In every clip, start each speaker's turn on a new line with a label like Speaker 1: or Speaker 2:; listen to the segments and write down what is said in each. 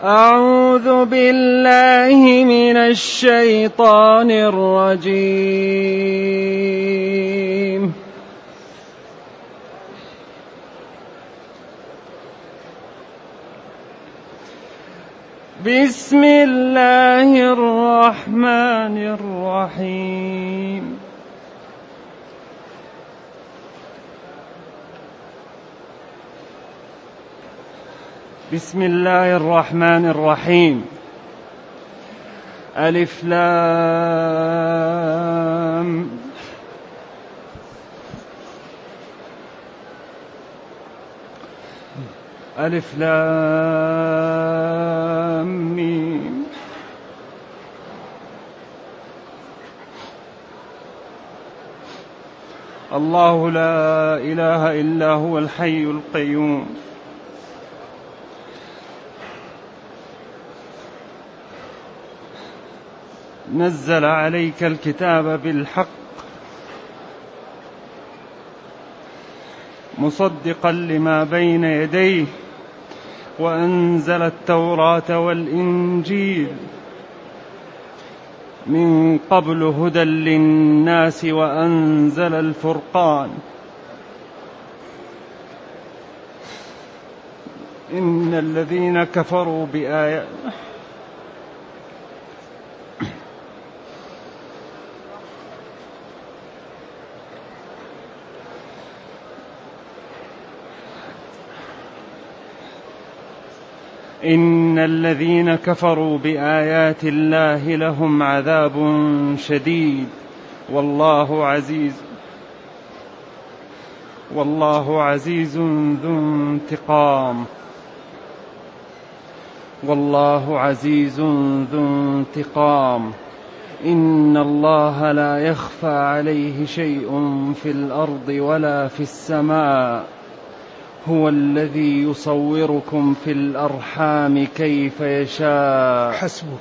Speaker 1: أعوذ بالله من الشيطان الرجيم. بسم الله الرحمن الرحيم. بسم الله الرحمن الرحيم. ألف لام ألف لام ميم. الله لا إله إلا هو الحي القيوم. نزل عليك الكتاب بالحق مصدقا لما بين يديه وأنزل التوراة والإنجيل من قبل هدى للناس وأنزل الفرقان إن الذين كفروا بآيات إن الذين كفروا بآيات الله لهم عذاب شديد والله عزيز ذو انتقام. إن الله لا يخفى عليه شيء في الأرض ولا في السماء هو الذي يصوركم في الأرحام كيف يشاء.
Speaker 2: حسبك.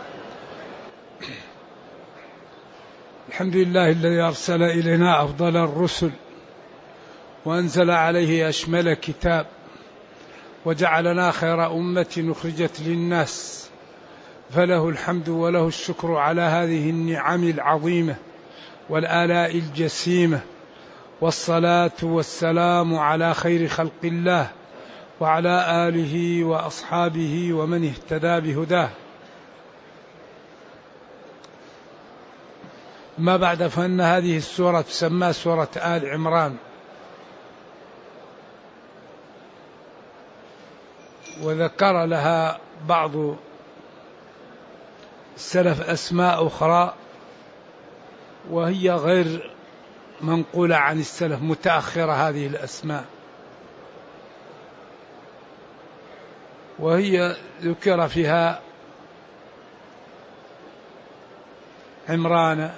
Speaker 2: الحمد لله الذي أرسل إلينا أفضل الرسل وأنزل عليه أشمل كتاب وجعلنا خير أمة أخرجت للناس، فله الحمد وله الشكر على هذه النعم العظيمة والآلاء الجسيمة، والصلاة والسلام على خير خلق الله وعلى آله وأصحابه ومن اهتدى بهداه. ما بعد، فإن هذه السورة تسمى سورة آل عمران، وذكر لها بعض السلف أسماء أخرى وهي غير منقولة عن السلف، متأخرة هذه الأسماء، وهي ذكر فيها عمران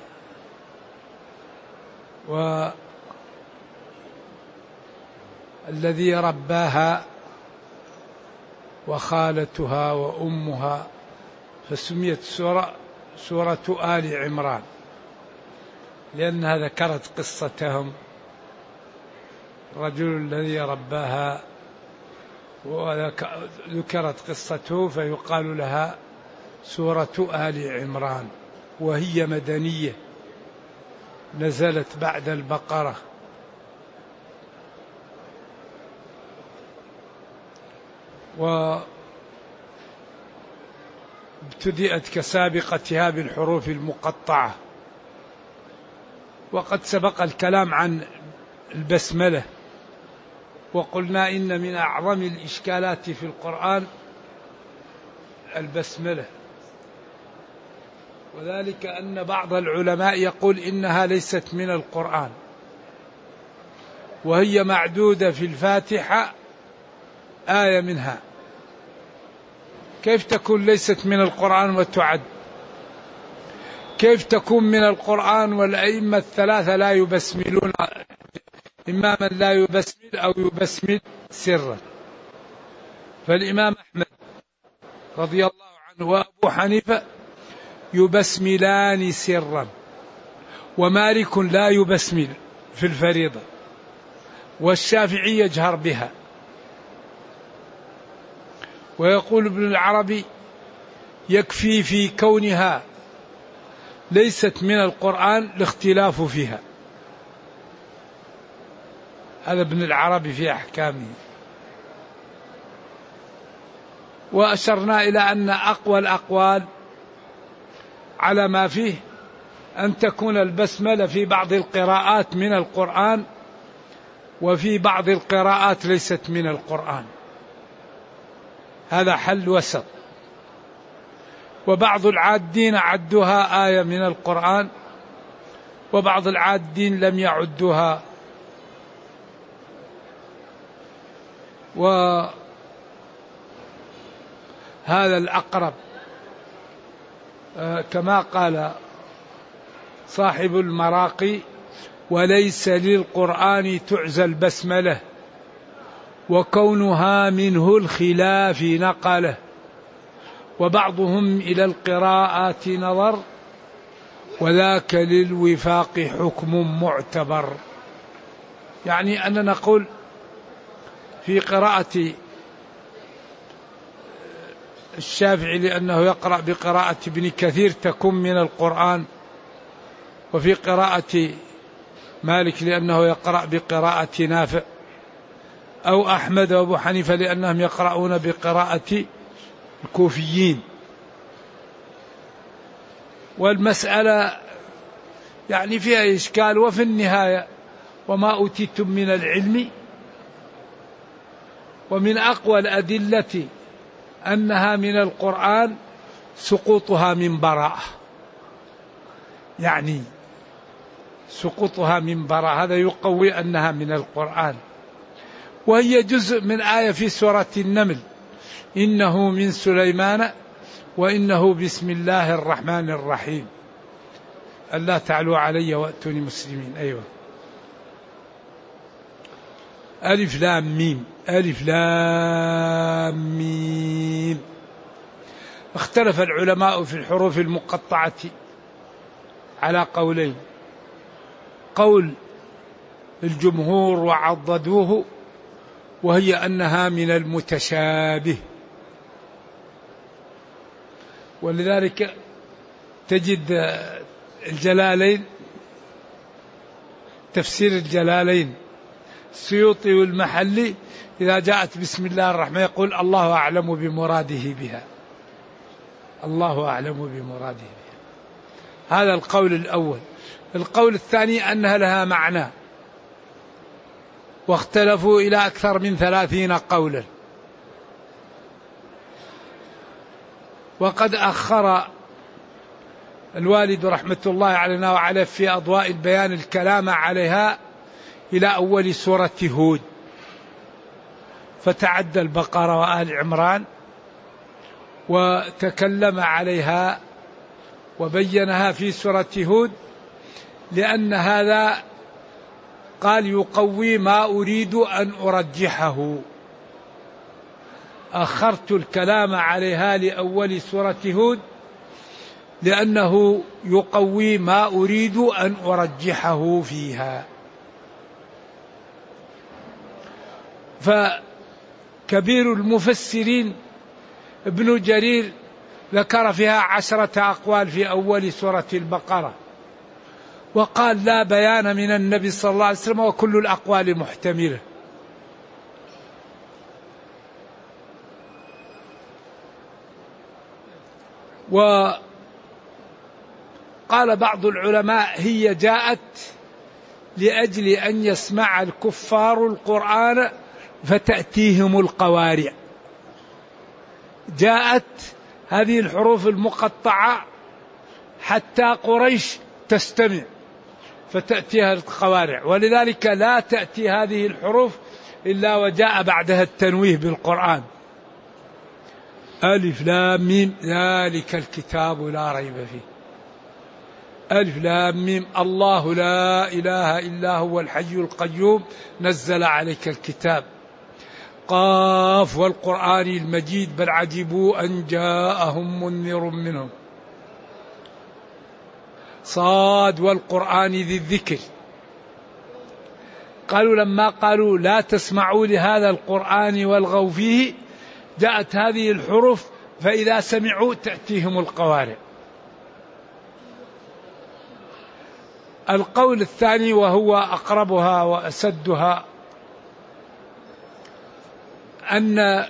Speaker 2: والذي رباها وخالتها وأمها، فسميت سورة آل عمران لأنها ذكرت قصتهم، الرجل الذي رباها وذكرت قصته فيقال لها سورة آل عمران، وهي مدنية نزلت بعد البقرة. وابتدأت كسابقتها بالحروف المقطعة، وقد سبق الكلام عن البسملة، وقلنا إن من أعظم الإشكالات في القرآن البسملة، وذلك أن بعض العلماء يقول إنها ليست من القرآن، وهي معدودة في الفاتحة آية منها. كيف تكون ليست من القرآن وتعد؟ كيف تكون من القرآن والأئمة الثلاثة لا يبسملون؟ إما من لا يبسمل أو يبسمل سرا، فالإمام أحمد رضي الله عنه وأبو حنيفة يبسملان سرا، ومالك لا يبسمل في الفريضة، والشافعي يجهر بها، ويقول ابن العربي: يكفي في كونها ليست من القرآن الاختلاف فيها. هذا ابن العربي في أحكامه. وأشرنا إلى أن أقوى الأقوال على ما فيه أن تكون البسملة في بعض القراءات من القرآن، وفي بعض القراءات ليست من القرآن. هذا حل وسط. وبعض العادين عدوها آية من القرآن، وبعض العادين لم يعدوها. وهذا الأقرب، كما قال صاحب المراقي: وليس للقرآن تعزى البسملة، وكونها منه الخلاف نقله، وبعضهم إلى القراءات نظر، وذاك للوفاق حكم معتبر. يعني أننا نقول في قراءة الشافعي لأنه يقرأ بقراءة ابن كثير تكون من القرآن، وفي قراءة مالك لأنه يقرأ بقراءة نافع، أو أحمد وأبو حنيفة لأنهم يقرؤون بقراءة الكوفيين. والمسألة يعني فيها إشكال. وفي النهاية: وما أوتيتم من العلم. ومن أقوى الأدلة أنها من القرآن سقوطها من براءة، يعني سقوطها من براءة، هذا يقوي أنها من القرآن. وهي جزء من آية في سورة النمل: إنه من سليمان وإنه بسم الله الرحمن الرحيم، ألا تعلوا علي وأتوني مسلمين. أيوة. ألف لام ميم، ألف لام ميم. اختلف العلماء في الحروف المقطعة على قولين: قول الجمهور وعضدوه وهي أنها من المتشابه، ولذلك تجد الجلالين، تفسير الجلالين السيوطي والمحلي إذا جاءت بسم الله الرحمن يقول: الله أعلم بمراده بها، الله أعلم بمراده بها. هذا القول الأول. القول الثاني أنها لها معنى، واختلفوا إلى أكثر من 30 قولا. وقد أخر الوالد رحمة الله علينا وعليه في أضواء البيان الكلام عليها إلى أول سورة هود، فتعدى البقرة وآل عمران وتكلم عليها وبينها في سورة هود، لأن هذا قال يقوي ما أريد أن أرجحه. أخرت الكلام عليها لأول سورة هود لأنه يقوي ما أريد أن أرجحه فيها. فكبير المفسرين ابن جرير ذكر فيها 10 أقوال في أول سورة البقرة، وقال: لا بيان من النبي صلى الله عليه وسلم وكل الأقوال محتملة. وقال بعض العلماء: هي جاءت لأجل أن يسمع الكفار القرآن فتأتيهم القوارع. جاءت هذه الحروف المقطعة حتى قريش تستمع فتأتيها القوارع، ولذلك لا تأتي هذه الحروف إلا وجاء بعدها التنويه بالقرآن: ألف لام ميم ذلك الكتاب لا ريب فيه. ألف لام ميم الله لا إله إلا هو الحي القيوم نزل عليك الكتاب. قاف والقرآن المجيد بل عجبوا أن جاءهم منذر منهم. صاد والقرآن ذي الذكر. قالوا لما قالوا لا تسمعوا لهذا القرآن والغوا فيه، جاءت هذه الحروف فإذا سمعوا تأتيهم القوارع. القول الثاني وهو أقربها وأسدها أن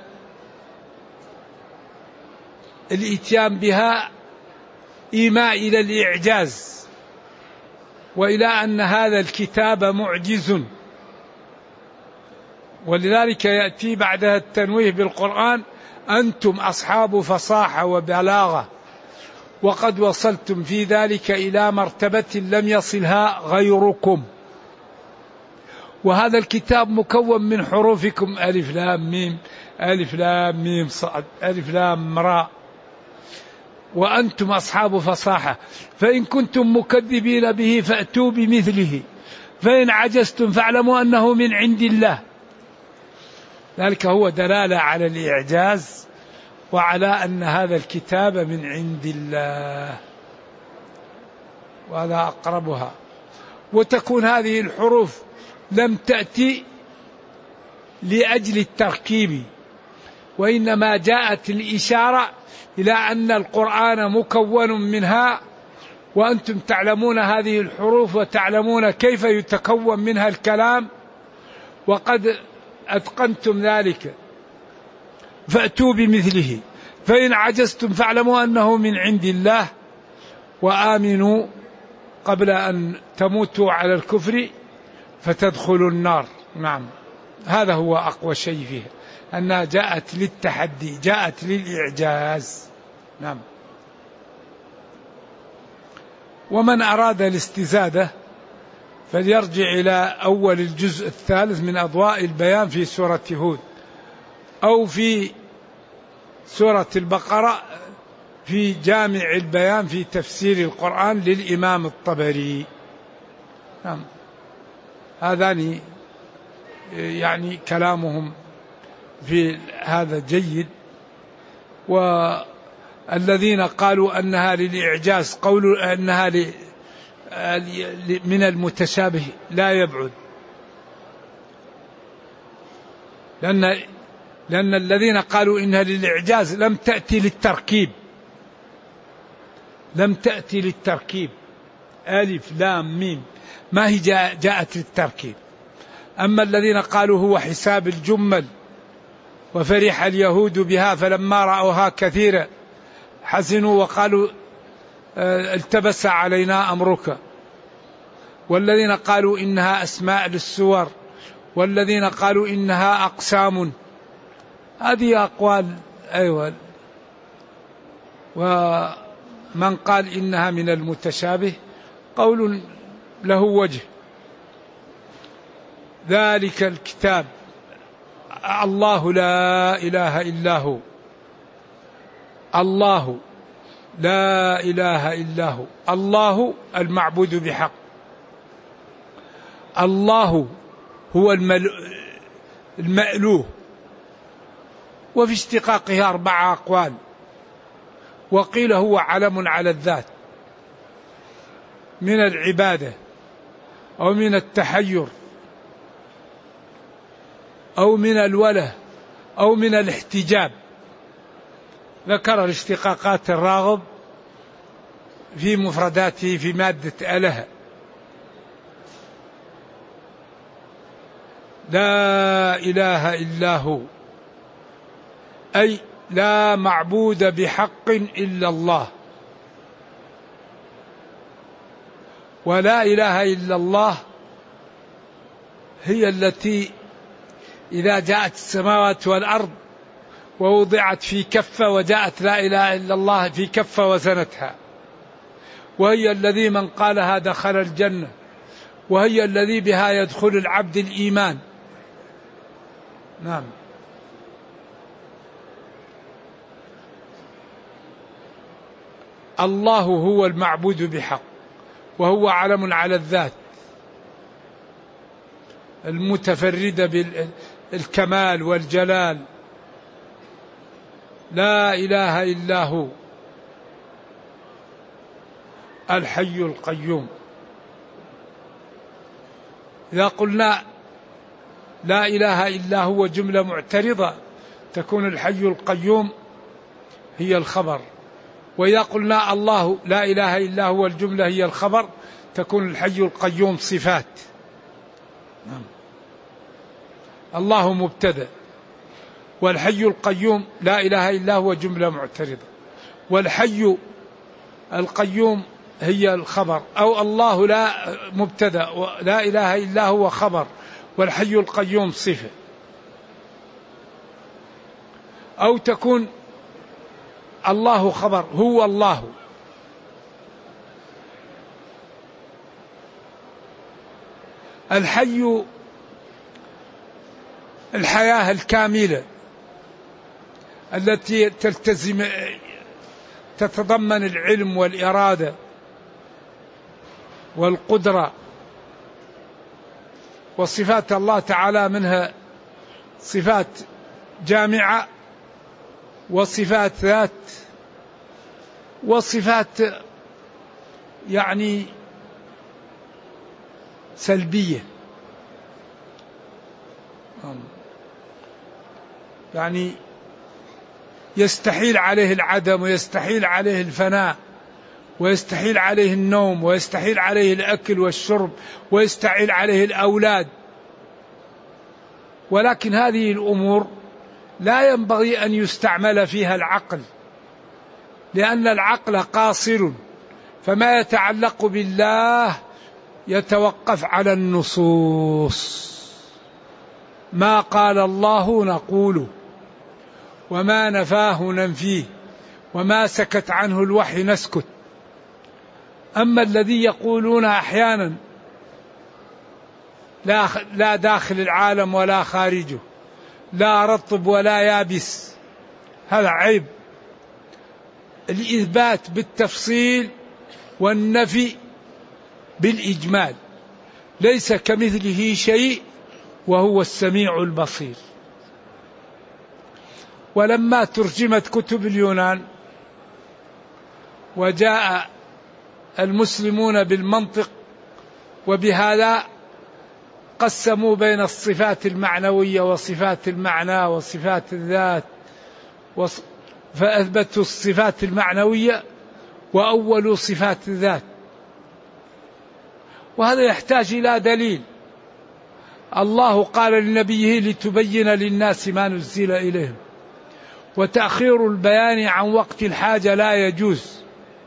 Speaker 2: الإتيان بها إيماء إلى الإعجاز وإلى أن هذا الكتاب معجز، ولذلك يأتي بعدها التنويه بالقرآن: أنتم أصحاب فصاحة وبلاغة وقد وصلتم في ذلك إلى مرتبة لم يصلها غيركم. وهذا الكتاب مكون من حروفكم ألف لام ميم ألف لام ميم صاد ألف لام راء، وأنتم أصحاب فصاحة، فإن كنتم مكذبين به فأتوا بمثله، فإن عجزتم فاعلموا أنه من عند الله. ذلك هو دلالة على الإعجاز وعلى أن هذا الكتاب من عند الله، وهذا أقربها. وتكون هذه الحروف لم تأتي لأجل التركيب، وإنما جاءت الإشارة إلى أن القرآن مكون منها، وأنتم تعلمون هذه الحروف وتعلمون كيف يتكون منها الكلام وقد أتقنتم ذلك، فأتوا بمثله، فإن عجزتم فاعلموا أنه من عند الله وآمنوا قبل أن تموتوا على الكفر فتدخلوا النار. نعم، هذا هو أقوى شيء فيها، أنها جاءت للتحدي، جاءت للإعجاز. نعم. ومن أراد الاستزادة فليرجع إلى أول الجزء الثالث من أضواء البيان في سورة هود، أو في سورة البقرة في جامع البيان في تفسير القرآن للإمام الطبري. نعم. هذان يعني كلامهم في هذا جيد. والذين قالوا أنها للإعجاز قولوا أنها من المتشابه لا يبعد، لأن الذين قالوا إنها للإعجاز لم تأتي للتركيب، لم تأتي للتركيب، ألف لام ميم ما هي جاءت للتركيب. أما الذين قالوا هو حساب الجمل وفرح اليهود بها فلما رأوها كثيرا حزنوا وقالوا التبس علينا أمرك، والذين قالوا إنها أسماء للسور، والذين قالوا إنها أقسام، هذه أقوال. أيوة. ومن قال إنها من المتشابه قول له وجه. ذلك الكتاب الله لا إله إلا هو، الله لا إله إلا هو، الله المعبود بحق، الله هو المألوه. وفي اشتقاقه 4 أقوال، وقيل هو علم على الذات من العبادة أو من التحير أو من الوله أو من الاحتجاب. ذكر الاشتقاقات الراغب في مفرداته في مادة أله. لا إله إلا هو، أي لا معبود بحق إلا الله. ولا إله إلا الله هي التي إذا جاءت السماوات والأرض ووضعت في كفة وجاءت لا إله إلا الله في كفة وزنتها، وهي الذي من قالها دخل الجنة، وهي الذي بها يدخل العبد الإيمان. نعم. الله هو المعبود بحق، وهو علم على الذات المتفردة بالكمال والجلال. لا إله إلا هو الحي القيوم. إذا قلنا لا إله إلا هو جملة معترضة تكون الحي القيوم هي الخبر، وإذا قلنا الله لا إله إلا هو الجملة هي الخبر، تكون الحي القيوم صفات. الله مبتدأ، والحي القيوم لا إله إلا هو جملة معترضة، والحي القيوم هي الخبر، أو الله لا مبتدأ لا إله إلا هو خبر، والحي القيوم صفة. أو تكون الله خبر هو الله، الحي الحياة الكاملة التي تتضمن العلم والإرادة والقدرة، وصفات الله تعالى منها صفات جامعة وصفات ذات وصفات يعني سلبية، يعني يستحيل عليه العدم ويستحيل عليه الفناء ويستحيل عليه النوم ويستحيل عليه الأكل والشرب ويستحيل عليه الأولاد. ولكن هذه الأمور لا ينبغي أن يستعمل فيها العقل، لأن العقل قاصر، فما يتعلق بالله يتوقف على النصوص. ما قال الله نقوله، وما نفاه ننفيه، وما سكت عنه الوحي نسكت. أما الذي يقولون أحيانا لا داخل العالم ولا خارجه، لا رطب ولا يابس، هذا عيب. الإثبات بالتفصيل والنفي بالإجمال، ليس كمثله شيء وهو السميع البصير. ولما ترجمت كتب اليونان وجاء المسلمون بالمنطق وبهذا قسموا بين الصفات المعنوية وصفات المعنى وصفات الذات، فأثبتوا الصفات المعنوية وأولوا صفات الذات، وهذا يحتاج إلى دليل. الله قال لنبيه لتبين للناس ما نزل إليهم، وتأخير البيان عن وقت الحاجة لا يجوز.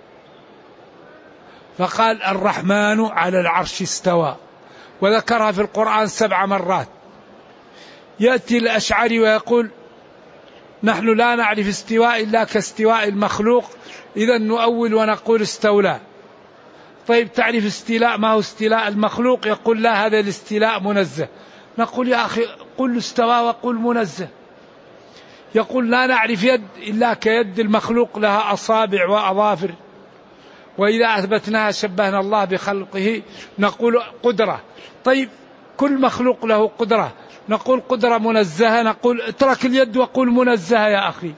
Speaker 2: فقال الرحمن على العرش استوى، وذكرها في القرآن 7 مرات. يأتي الأشعري ويقول نحن لا نعرف استواء إلا كاستواء المخلوق، إذا نؤول ونقول استولى. طيب تعرف استيلاء ما هو استيلاء المخلوق؟ يقول لا، هذا الاستيلاء منزه. نقول يا أخي قل استوى وقل منزه. يقول لا نعرف يد إلا كيد المخلوق، لها أصابع وأظافر، وإذا أثبتناها شبهنا الله بخلقه. نقول قدرة. طيب كل مخلوق له قدرة، نقول قدرة منزهة. نقول اترك اليد وقل منزهة يا أخي.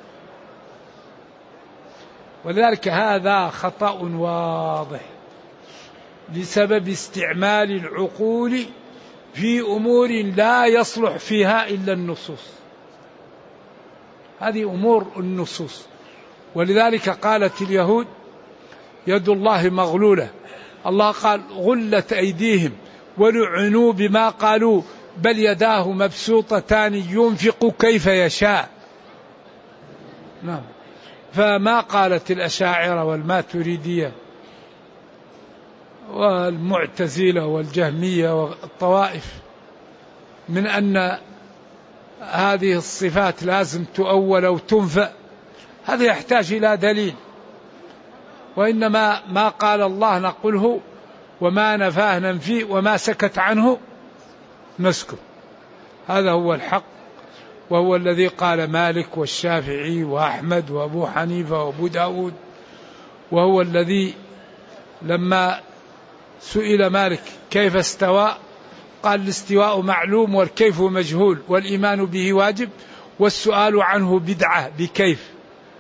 Speaker 2: ولذلك هذا خطأ واضح بسبب استعمال العقول في أمور لا يصلح فيها إلا النصوص. هذه أمور النصوص. ولذلك قالت اليهود يد الله مغلولة. الله قال غلت أيديهم ولعنوا بما قالوا بل يداه مبسوطتان ينفق كيف يشاء. نعم. فما قالت الأشاعرة والماتريدية والمعتزلة والجهمية والطوائف من أن هذه الصفات لازم تؤول أو تنفى، هذا يحتاج إلى دليل. وإنما ما قال الله نقوله، وما نفاه ننفيه، وما سكت عنه نسكت. هذا هو الحق، وهو الذي قال مالك والشافعي وأحمد وأبو حنيفة وأبو داود. وهو الذي لما سئل مالك كيف استوى قال الاستواء معلوم والكيف مجهول، والإيمان به واجب، والسؤال عنه بدعة بكيف.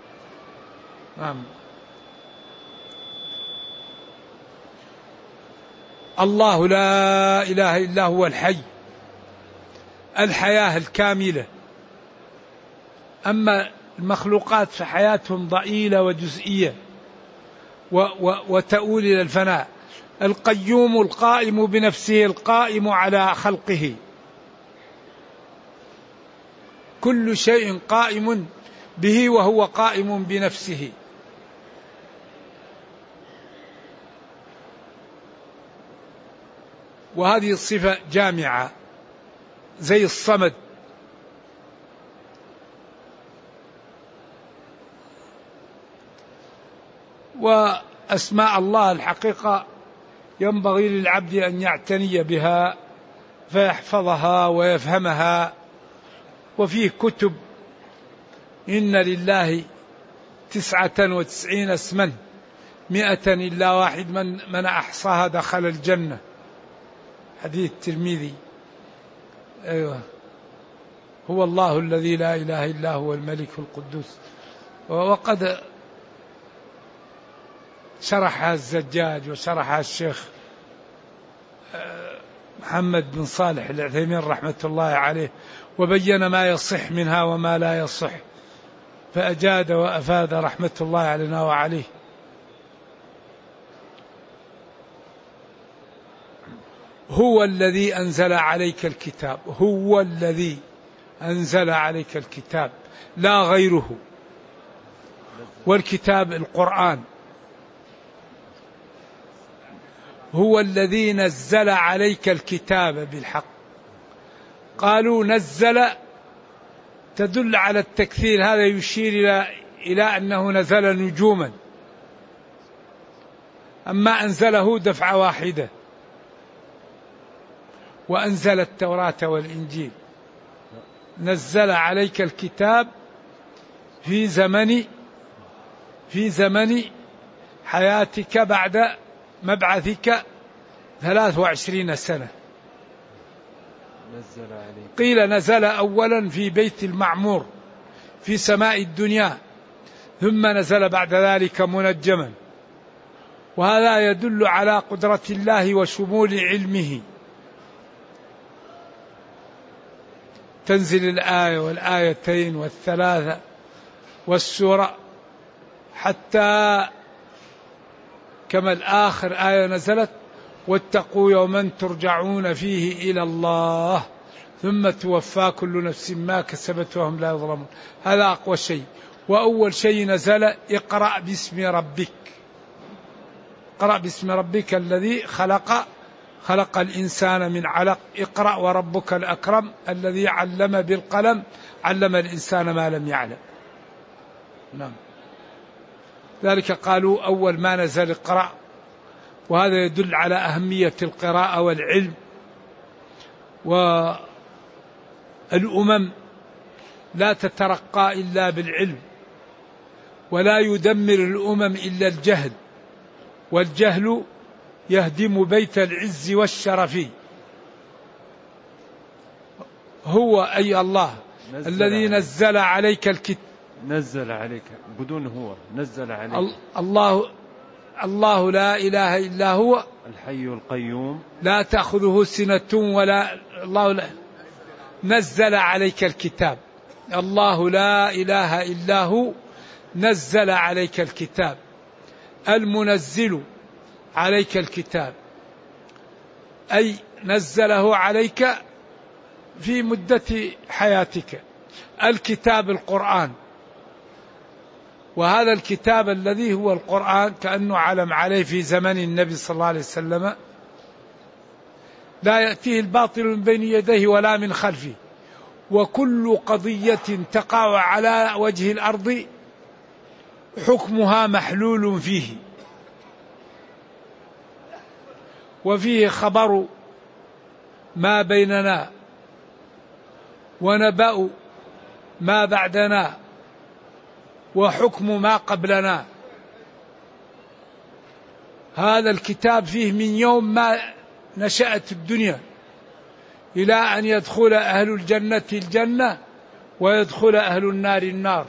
Speaker 2: الله لا إله إلا هو الحي، الحياة الكاملة أما المخلوقات فحياتهم ضئيلة وجزئية وتؤول إلى الفناء. القيوم القائم بنفسه القائم على خلقه، كل شيء قائم به وهو قائم بنفسه. وهذه الصفة جامعة زي الصمد. وأسماء الله الحقيقة ينبغي للعبد أن يعتني بها فيحفظها ويفهمها. وفيه كتب، إن لله 99 اسما 100 إلا واحد من أحصاها دخل الجنة، حديث الترمذي. أيوة، هو الله الذي لا إله إلا هو الملك القدوس. وقد شرحها الزجاج وشرحها الشيخ محمد بن صالح العثيمين رحمة الله عليه، وبين ما يصح منها وما لا يصح، فأجاد وأفاد رحمة الله علينا وعليه. هو الذي أنزل عليك الكتاب، هو الذي أنزل عليك الكتاب لا غيره. والكتاب القرآن. هو الذي نزل عليك الكتاب بالحق. قالوا نزل تدل على التكثير، هذا يشير إلى أنه نزل نجوما، أما أنزله دفعة واحدة. وأنزل التوراة والإنجيل. نزل عليك الكتاب في زمن حياتك بعد مبعثك 23 سنة. قيل نزل أولا في بيت المعمور في سماء الدنيا، ثم نزل بعد ذلك منجما. وهذا يدل على قدرة الله وشمول علمه. تنزل الآية والآيتين والثلاثة والسورة حتى كما الآخر آية نزلت: واتقوا يوما ترجعون فيه إلى الله ثم توفى كل نفس ما كسبت وهم لا يظلمون. هذا أقوى شيء. وأول شيء نزل: اقرأ باسم ربك. اقرأ باسم ربك الذي خلق الإنسان من علق. اقرأ وربك الأكرم الذي علم بالقلم علم الإنسان ما لم يعلم. نعم. ذلك قالوا أول ما نزل اقرأ. وهذا يدل على أهمية القراءة والعلم. والأمم لا تترقى إلا بالعلم، ولا يدمر الأمم إلا الجهل، والجهل يهدم بيت العز والشرف. هو أي الله الذي نزل عليك الكتاب.
Speaker 1: نزل عليك بدون هو، نزل عليك.
Speaker 2: الله لا إله إلا هو
Speaker 1: الحي القيوم
Speaker 2: لا تأخذه سنة ولا الله لا. نزل عليك الكتاب. الله لا إله إلا هو نزل عليك الكتاب. المنزل عليك الكتاب أي نزله عليك في مدة حياتك. الكتاب القرآن. وهذا الكتاب الذي هو القرآن كأنه علم عليه في زمن النبي صلى الله عليه وسلم. لا يأتيه الباطل من بين يديه ولا من خلفه. وكل قضية تقع على وجه الأرض حكمها محلول فيه. وفيه خبر ما بيننا ونبأ ما بعدنا وحكم ما قبلنا. هذا الكتاب فيه من يوم ما نشأت الدنيا إلى أن يدخل أهل الجنة الجنة ويدخل أهل النار النار.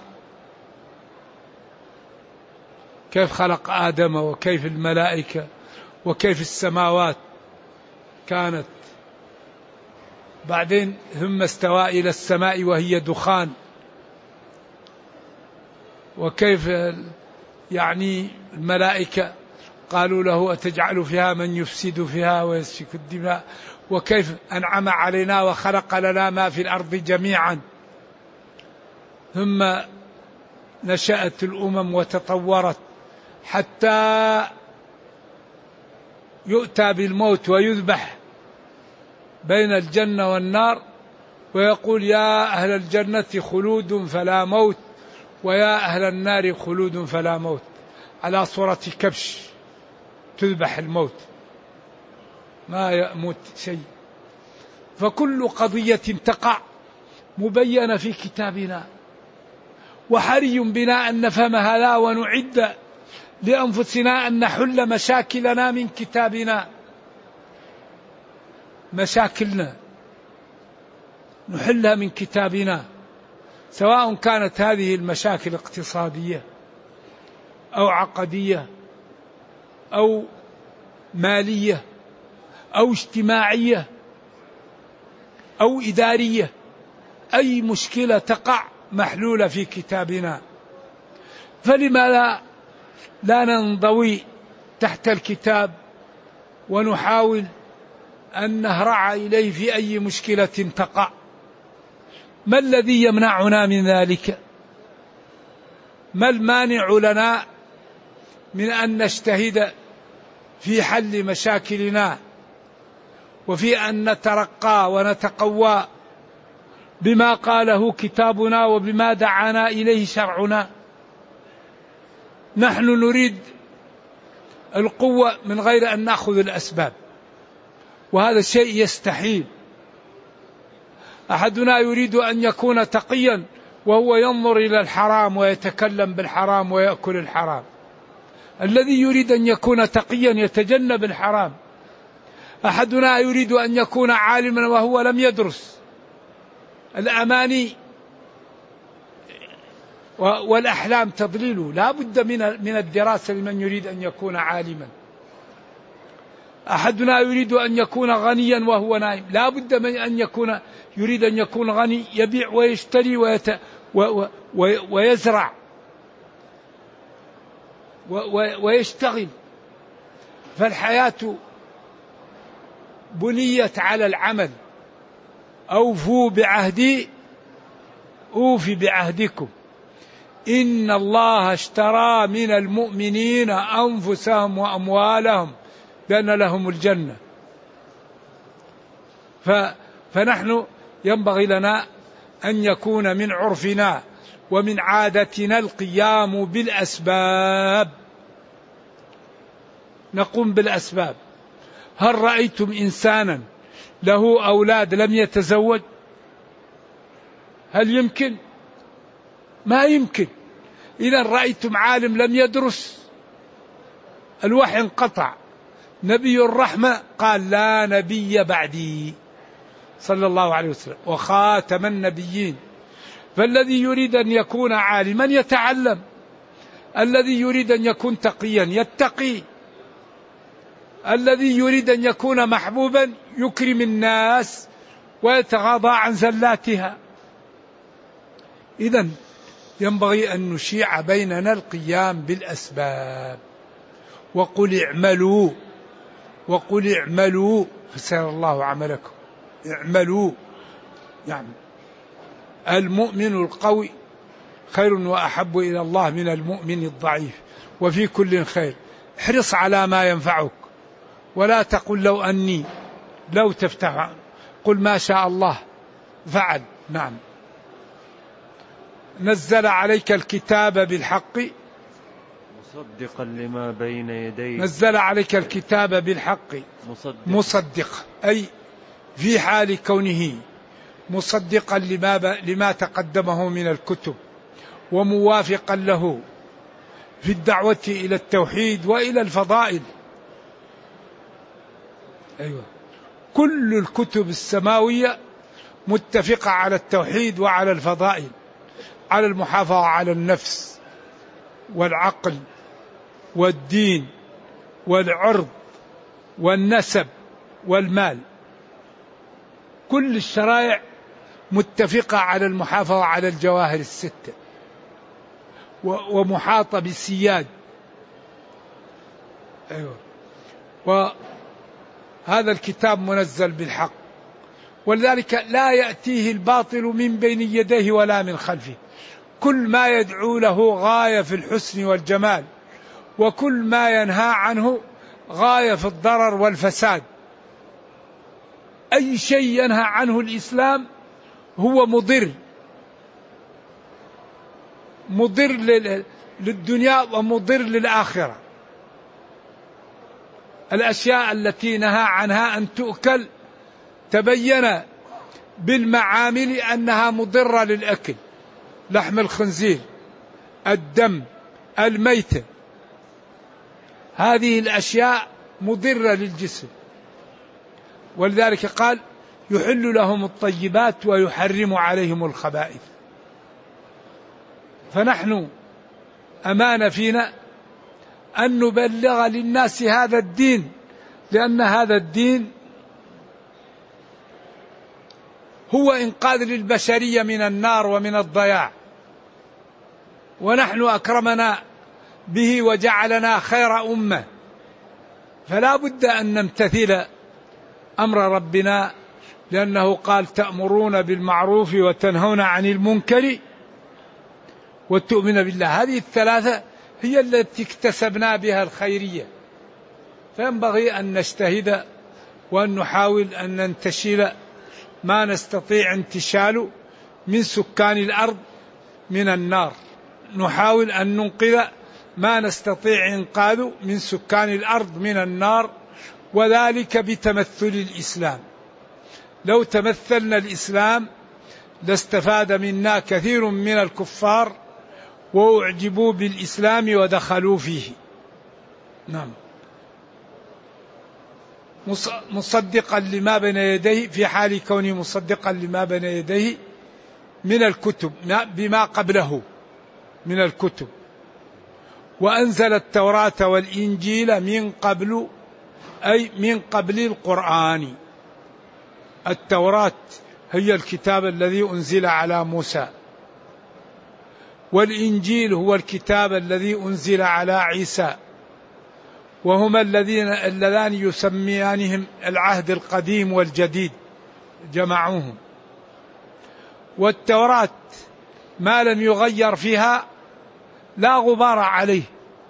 Speaker 2: كيف خلق آدم وكيف الملائكة وكيف السماوات كانت. بعدين ثم استوى إلى السماء وهي دخان وكيف يعني الملائكة قالوا له أتجعل فيها من يفسد فيها ويسفك الدماء، وكيف أنعم علينا وخلق لنا ما في الأرض جميعا. ثم نشأت الأمم وتطورت حتى يؤتى بالموت ويذبح بين الجنة والنار، ويقول يا أهل الجنة خلود فلا موت، ويا أهل النار خلود فلا موت، على صورة كبش تذبح الموت، ما يموت شيء. فكل قضية تقع مبينة في كتابنا، وحري بنا أن نفهم هذا ونعد لأنفسنا أن نحل مشاكلنا من كتابنا. مشاكلنا نحلها من كتابنا، سواء كانت هذه المشاكل اقتصادية أو عقدية أو مالية أو اجتماعية أو إدارية. أي مشكلة تقع محلولة في كتابنا، فلما لا ننضوي تحت الكتاب ونحاول أن نهرع إليه في أي مشكلة تقع؟ ما الذي يمنعنا من ذلك؟ ما المانع لنا من أن نجتهد في حل مشاكلنا وفي أن نترقى ونتقوى بما قاله كتابنا وبما دعانا إليه شرعنا؟ نحن نريد القوة من غير أن نأخذ الأسباب، وهذا الشيء يستحيل. أحدنا يريد أن يكون تقيا وهو ينظر إلى الحرام ويتكلم بالحرام ويأكل الحرام. الذي يريد أن يكون تقيا يتجنب الحرام. أحدنا يريد أن يكون عالما وهو لم يدرس. الأماني والأحلام تضليله، لا بد من الدراسة لمن يريد أن يكون عالما. أحدنا يريد أن يكون غنيا وهو نائم، لا بد من أن يريد أن يكون غني، يبيع ويشتري ويزرع ويشتغل. فالحياة بنيت على العمل. أوفوا بعهدي أوفي بعهدكم إن الله اشترى من المؤمنين أنفسهم وأموالهم بأن لهم الجنة. فنحن ينبغي لنا أن يكون من عرفنا ومن عادتنا القيام بالأسباب. نقوم بالأسباب. هل رأيتم إنسانا له أولاد لم يتزوج؟ هل يمكن؟ ما يمكن. إذا رأيتم عالم لم يدرس؟ الوحي انقطع. نبي الرحمة قال لا نبي بعدي صلى الله عليه وسلم وخاتم النبيين. فالذي يريد أن يكون عالما يتعلم، الذي يريد أن يكون تقيا يتقي، الذي يريد أن يكون محبوبا يكرم الناس ويتغاضى عن زلاتها. إذن ينبغي أن نشيع بيننا القيام بالأسباب. وقل اعملوا فسيرى الله عملكم. اعملوا يعني المؤمن القوي خير وأحب إلى الله من المؤمن الضعيف، وفي كل خير. احرص على ما ينفعك، ولا تقل لو تفتح، قل ما شاء الله فعل. نعم. نزل عليك الكتاب بالحق
Speaker 1: مصدقا لما بين يديه.
Speaker 2: نزل عليك الكتاب بالحق مصدق أي في حال كونه مصدقا لما تقدمه من الكتب، وموافقا له في الدعوة إلى التوحيد وإلى الفضائل. أيوة. كل الكتب السماوية متفقة على التوحيد وعلى الفضائل، على المحافظة على النفس والعقل والدين والعرض والنسب والمال. كل الشرائع متفقة على المحافظة على الجواهر الستة. ومحاطة بالسياد. أيوة. وهذا الكتاب منزل بالحق، ولذلك لا يأتيه الباطل من بين يديه ولا من خلفه. كل ما يدعو له غاية في الحسن والجمال، وكل ما ينهى عنه غاية في الضرر والفساد. أي شيء ينهى عنه الإسلام هو مضر للدنيا ومضر للآخرة. الأشياء التي نهى عنها أن تؤكل تبين بالمعامل أنها مضرة للأكل: لحم الخنزير، الدم، الميتة، هذه الأشياء مضرة للجسم. ولذلك قال: يحل لهم الطيبات ويحرم عليهم الخبائث. فنحن أمانة فينا أن نبلغ للناس هذا الدين، لأن هذا الدين هو إنقاذ للبشرية من النار ومن الضياع، ونحن أكرمنا به وجعلنا خير أمة، فلا بد أن نمتثل أمر ربنا، لأنه قال: تأمرون بالمعروف وتنهون عن المنكر وتؤمن بالله. هذه الثلاثة هي التي اكتسبنا بها الخيرية، فينبغي أن نجتهد وأن نحاول أن ننتشل ما نستطيع انتشاله من سكان الأرض من النار، نحاول أن ننقذ ما نستطيع إنقاذه من سكان الأرض من النار، وذلك بتمثل الإسلام. لو تمثلنا الإسلام لاستفاد منا كثير من الكفار وأعجبوا بالإسلام ودخلوا فيه. نعم. مصدقا لما بين يديه، في حال كونه مصدقا لما بين يديه من الكتب بما قبله من الكتب. وأنزل التوراة والإنجيل من قبل، أي من قبل القرآن. التوراة هي الكتاب الذي أنزل على موسى، والإنجيل هو الكتاب الذي أنزل على عيسى، وهما اللذان يسميانهم العهد القديم والجديد، جمعوهم. والتوراة ما لم يغير فيها لا غبار عليه،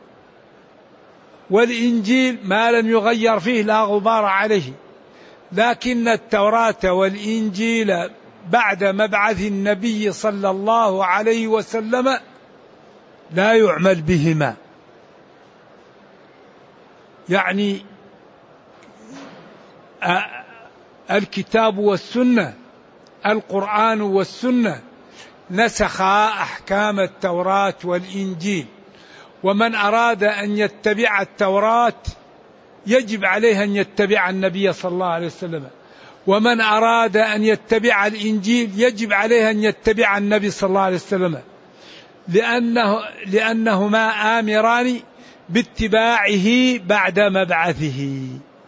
Speaker 2: والإنجيل ما لم يغير فيه لا غبار عليه. لكن التوراة والإنجيل بعد مبعث النبي صلى الله عليه وسلم لا يعمل بهما، يعني الكتاب والسنة، القرآن والسنة نسخا أحكام التوراة والإنجيل، ومن أراد أن يتبع التوراة يجب عليه أن يتبع النبي صلى الله عليه وسلم، ومن أراد أن يتبع الإنجيل يجب عليه أن يتبع النبي صلى الله عليه وسلم، لأنهما آمران باتباعه بعد مبعثه.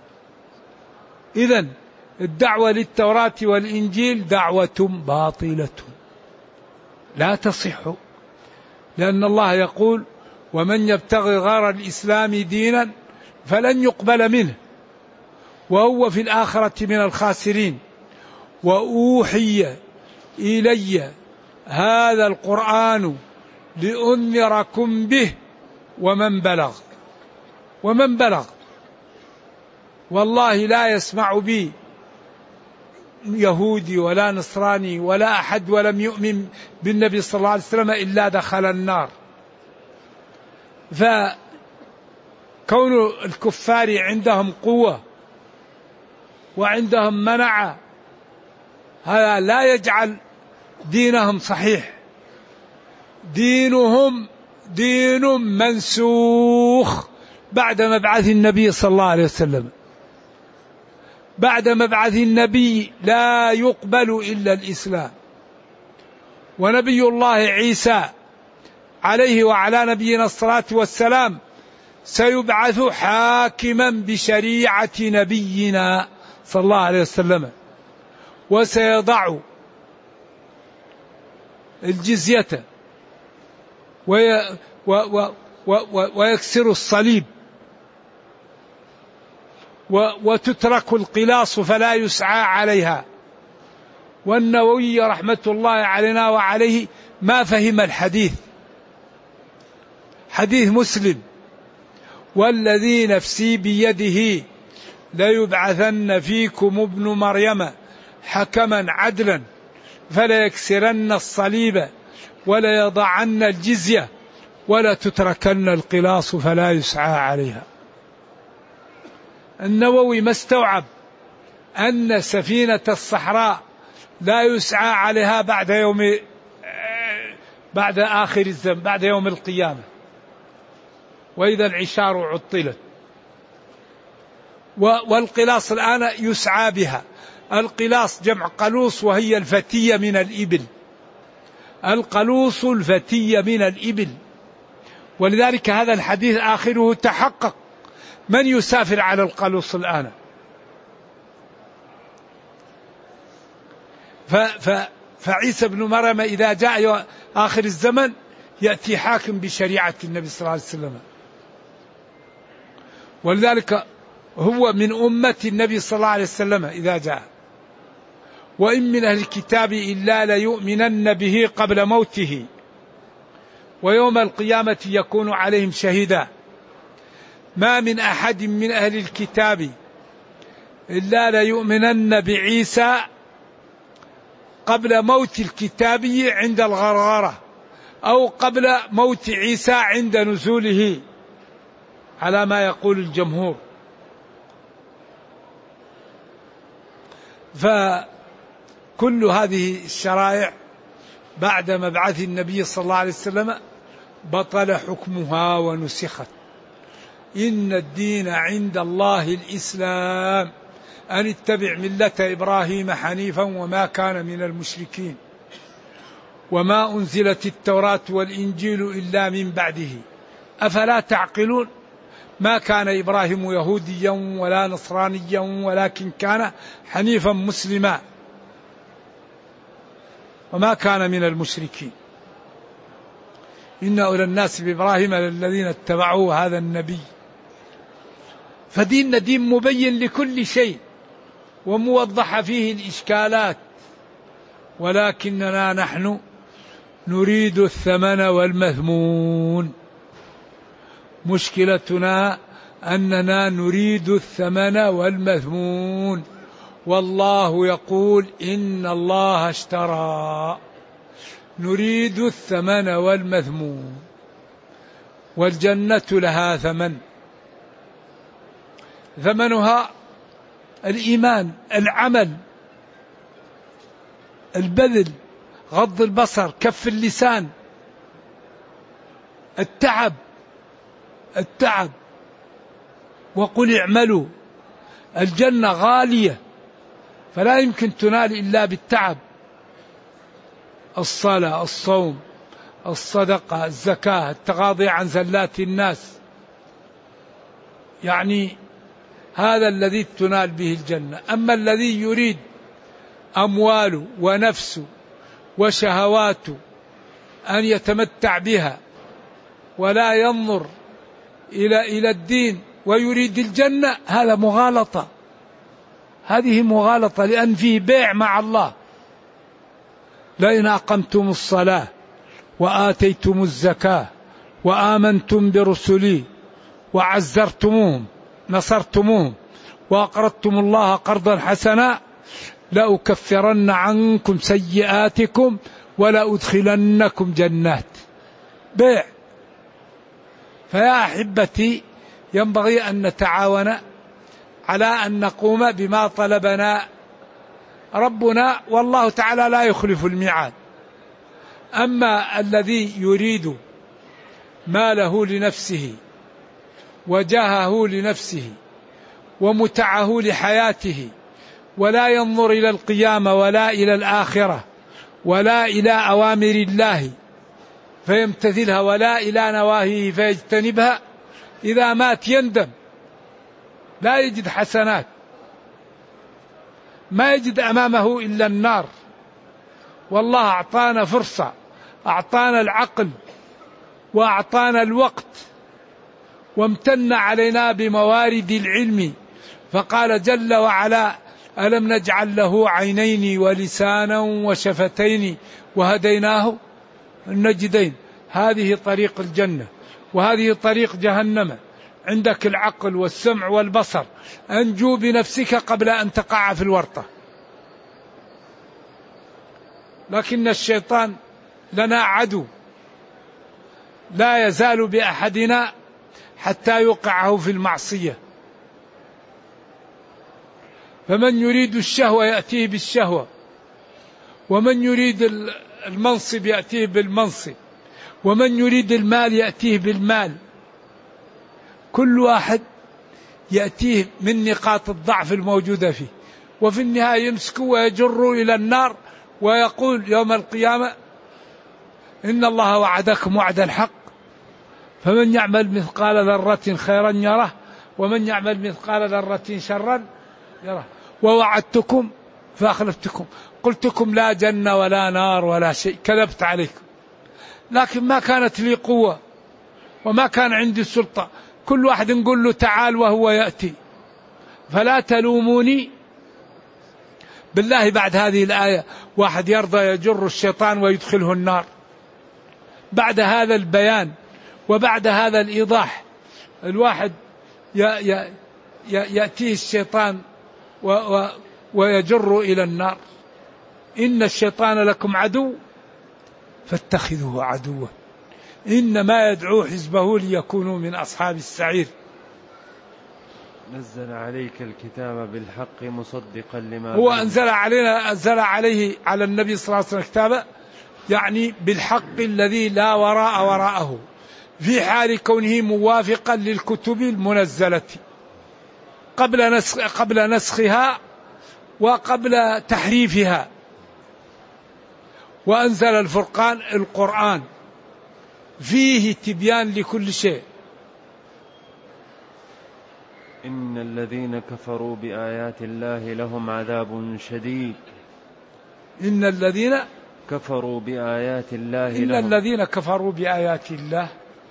Speaker 2: إذن الدعوة للتوراة والإنجيل دعوة باطلة لا تصح، لأن الله يقول: ومن يبتغي غير الإسلام دينا فلن يقبل منه وهو في الآخرة من الخاسرين. وأوحي إلي هذا القرآن لأنذركم به ومن بلغ. والله لا يسمع بي يهودي ولا نصراني ولا أحد ولم يؤمن بالنبي صلى الله عليه وسلم إلا دخل النار. فكون الكفار عندهم قوة وعندهم منع هذا لا يجعل دينهم صحيح. دينهم دين منسوخ بعد مبعث النبي صلى الله عليه وسلم. بعد مبعث النبي لا يقبل إلا الإسلام. ونبي الله عيسى عليه وعلى نبينا الصلاة والسلام سيبعث حاكما بشريعة نبينا صلى الله عليه وسلم، وسيضع الجزية ويكسر الصليب، وتترك القلاص فلا يسعى عليها. والنووي رحمة الله علينا وعليه ما فهم الحديث، حديث مسلم: والذي نفسي بيده ليبعثن فيكم ابن مريم حكما عدلا فلا يكسرن الصليب ولا يضعن الجزية ولا تتركن القلاص فلا يسعى عليها. النووي ما استوعب أن سفينة الصحراء لا يسعى عليها بعد آخر الزمن، بعد يوم القيامة، وإذا العشار عطلت. والقلاص الآن يسعى بها. القلاص جمع قلوص، وهي الفتية من الإبل، القلوص الفتية من الإبل. ولذلك هذا الحديث آخره تحقق. من يسافر على القلوص الآن؟ فعيسى بن مريم إذا جاء آخر الزمن يأتي حاكم بشريعة النبي صلى الله عليه وسلم، ولذلك هو من أمة النبي صلى الله عليه وسلم إذا جاء. وإن من أهل الكتاب إلا ليؤمنن به قبل موته ويوم القيامة يكون عليهم شهيدا. ما من أحد من أهل الكتاب إلا ليؤمنن بعيسى قبل موت الكتابي عند الغرغرة، أو قبل موت عيسى عند نزوله، على ما يقول الجمهور. فكل هذه الشرائع بعد مبعث النبي صلى الله عليه وسلم بطل حكمها ونسخت. إن الدين عند الله الإسلام، أن اتبع ملة إبراهيم حنيفا وما كان من المشركين، وما أنزلت التوراة والإنجيل إلا من بعده أفلا تعقلون. ما كان إبراهيم يهوديا ولا نصرانيا ولكن كان حنيفا مسلما وما كان من المشركين. إن أولى الناس بإبراهيم الذين اتبعوه هذا النبي. فديننا دين مبين لكل شيء وموضح فيه الإشكالات، ولكننا نحن نريد الثمن والمثمون. مشكلتنا أننا نريد الثمن والمثمون، والله يقول إن الله اشترى. نريد الثمن والمثمون، والجنة لها ثمن، ثمنها الإيمان، العمل، البذل، غض البصر، كف اللسان، التعب. وقل اعملوا. الجنة غالية فلا يمكن تنال إلا بالتعب. الصلاة، الصوم، الصدقة، الزكاة، التغاضي عن زلات الناس، يعني هذا الذي تنال به الجنة. أما الذي يريد أمواله ونفسه وشهواته أن يتمتع بها ولا ينظر إلى الدين ويريد الجنة، هذا مغالطة. هذه مغالطة، لأن فيه بيع مع الله. لئن أقمتم الصلاة وآتيتم الزكاة وآمنتم برسلي وعزرتموهم نصرتموهم وأقرضتم الله قرضا حسنا لأكفرن عنكم سيئاتكم ولأدخلنكم جنات. بيع. فيا أحبتي، ينبغي أن نتعاون على أن نقوم بما طلبنا ربنا، والله تعالى لا يخلف الميعاد. أما الذي يريد ماله لنفسه وجاهه لنفسه ومتعه لحياته، ولا ينظر إلى القيامة ولا إلى الآخرة ولا إلى أوامر الله فيمتثلها ولا إلى نواهيه فيجتنبها، إذا مات يندم، لا يجد حسنات، ما يجد أمامه إلا النار. والله أعطانا فرصة، أعطانا العقل وأعطانا الوقت وامتن علينا بموارد العلم، فقال جل وعلا: ألم نجعل له عينين ولسانا وشفتين وهديناه النجدين. هذه طريق الجنة وهذه طريق جهنم. عندك العقل والسمع والبصر، أنجو بنفسك قبل أن تقع في الورطة. لكن الشيطان لنا عدو لا يزال بأحدنا حتى يوقعه في المعصية. فمن يريد الشهوة يأتيه بالشهوة، ومن يريد المنصب يأتيه بالمنصب، ومن يريد المال يأتيه بالمال. كل واحد يأتيه من نقاط الضعف الموجودة فيه، وفي النهاية يمسكه ويجر إلى النار ويقول يوم القيامة: إن الله وعدكم وعد الحق فمن يعمل مثقال ذرة خيرا يره ومن يعمل مثقال ذرة شرا يره ووعدتكم فأخلفتكم قلتكم لا جنة ولا نار ولا شيء، كذبت عليكم، لكن ما كانت لي قوة وما كان عندي سلطة. كل واحد نقول له تعال وهو يأتي، فلا تلوموني. بالله بعد هذه الآية واحد يرضى يجر الشيطان ويدخله النار؟ بعد هذا البيان وبعد هذا الإيضاح الواحد يأتيه الشيطان ويجر إلى النار. إن الشيطان لكم عدو فاتخذوه عدوا إنما يدعو حزبه ليكونوا من أصحاب السعير.
Speaker 3: نزل عليك الكتاب بالحق مصدقا لما
Speaker 2: هو أنزل عليه على النبي صلى الله عليه وسلم كتابا، يعني بالحق الذي لا وراء وراءه، في حال كونه موافقا للكتب المنزلة قبل نسخها وقبل تحريفها. وأنزل الفرقان القرآن فيه تبيان لكل شيء.
Speaker 3: إن الذين كفروا بآيات الله لهم عذاب شديد.
Speaker 2: إن الذين
Speaker 3: كفروا بآيات الله
Speaker 2: الذين كفروا بآيات الله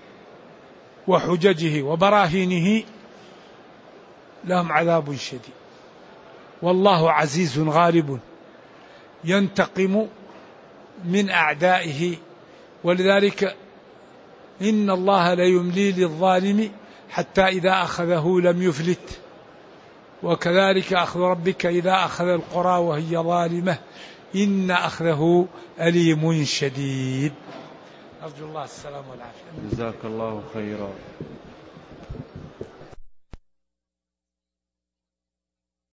Speaker 2: وحججه وبراهينه لهم عذاب شديد. والله عزيز غالب ينتقم من أعدائه، ولذلك إن الله ليملي للظالم حتى إذا أخذه لم يفلت، وكذلك أخذ ربك إذا أخذ القرى وهي ظالمة إن أخذه أليم شديد. أرجو الله السلام والعافية.
Speaker 3: جزاك الله خيرا.